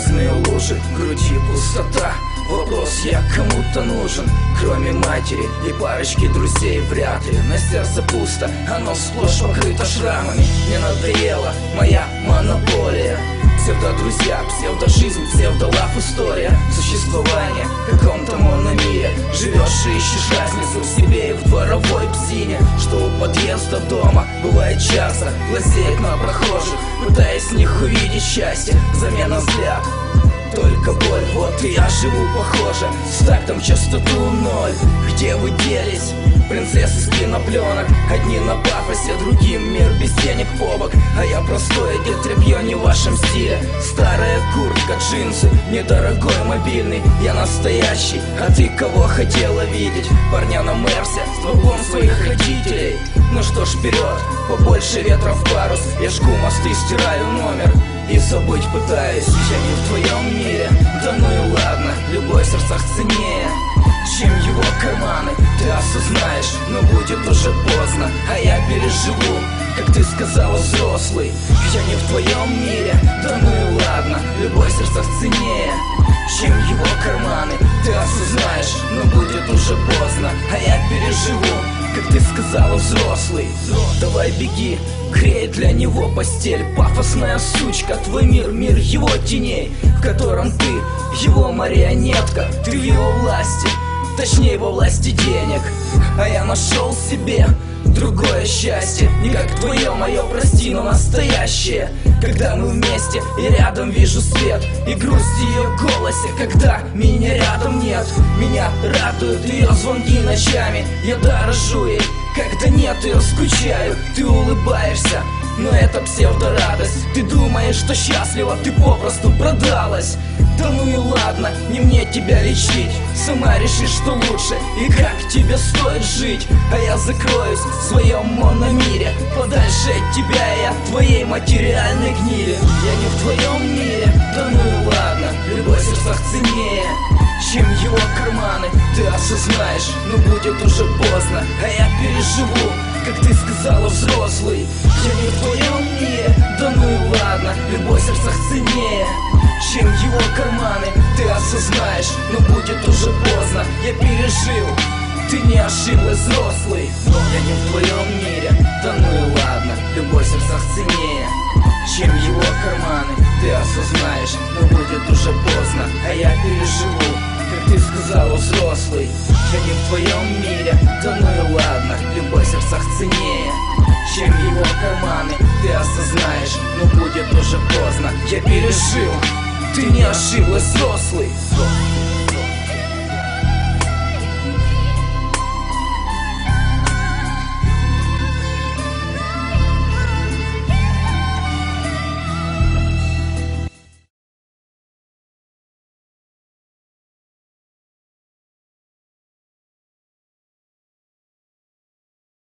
грязные лужи, в груди пустота. Вопрос: я кому-то нужен, кроме матери и парочки друзей вряд ли. На сердце пусто, оно сплошь покрыто шрамами. Мне надоела моя монополия. Псевдо-друзья, псевдо-жизнь, псевдо-лав история. Существование в каком-то мономире. Живешь и ищешь разницу в себе и в дворовой псине, что у подъезда дома бывает часто глазеет на прохожих, пытаясь в них увидеть счастье, взамен на взгляд только боль. Вот и я живу похоже, с тактом частоту ноль. Где вы делись, принцессы с кинопленок? Одни на пафосе, другим мир без денег по бок. А я простое гетребье не в вашем стиле. Старая куртка, джинсы, недорогой мобильный. Я настоящий, а ты кого хотела видеть? Парня на Мерсе с двумя своих родителей. Ну что ж, вперед, побольше ветра в парус. Я жгу мосты, стираю номер и забыть пытаюсь. Я не в твоем мире, да ну и ладно. Любовь в сердцах ценнее, чем его карманы. Ты осознаешь, но будет уже поздно. А я переживу, как ты сказала, взрослый. Я не в твоем мире, да ну и ладно. Любовь в сердцах ценнее, чем его карманы. Ты осознаешь, но будет уже поздно. А я переживу, как ты сказала, взрослый. Давай беги, грей для него постель. Пафосная сучка, твой мир, мир его теней, в котором ты его марионетка. Ты в его власти, точнее во власти денег. А я нашел себе другое счастье, не как твое, мое, прости, но настоящее. Когда мы вместе и рядом вижу свет и грусть в ее голосе. Когда меня рядом нет, меня радуют ее звонки ночами. Я дорожу ей, когда нет ее скучаю. Ты улыбаешься, но это псевдорадость. Ты думаешь, что счастлива, ты попросту продалась. Да ну и ладно, не мне тебя лечить. Сама решишь, что лучше и как тебе стоит жить. А я закроюсь в своем мономире, подальше от тебя и от твоей материальной гнили. Я не в твоем мире, да ну и ладно. Любовь в сердцах ценнее, чем его карманы. Ты осознаешь, но будет уже поздно. А я переживу, как ты сказала, взрослый. Я не в твоем мире, да ну и ладно. Любовь в сердцах ценнее, чем его карманы. Ты осознаешь, но будет уже поздно. Я пережил, ты не ошиблась, взрослый. Я не в твоем мире, да ну и ладно. Любовь в сердцах ценнее, чем его карманы. Ты осознаешь, но будет уже поздно. А я переживу, как ты сказала, взрослый. Я не в твоем мире, да ну и ладно. Любовь в сердцах ценнее, чем его карманы. Ты осознаешь, но будет уже поздно. Я пережил, ты не ошиблась, взрослый.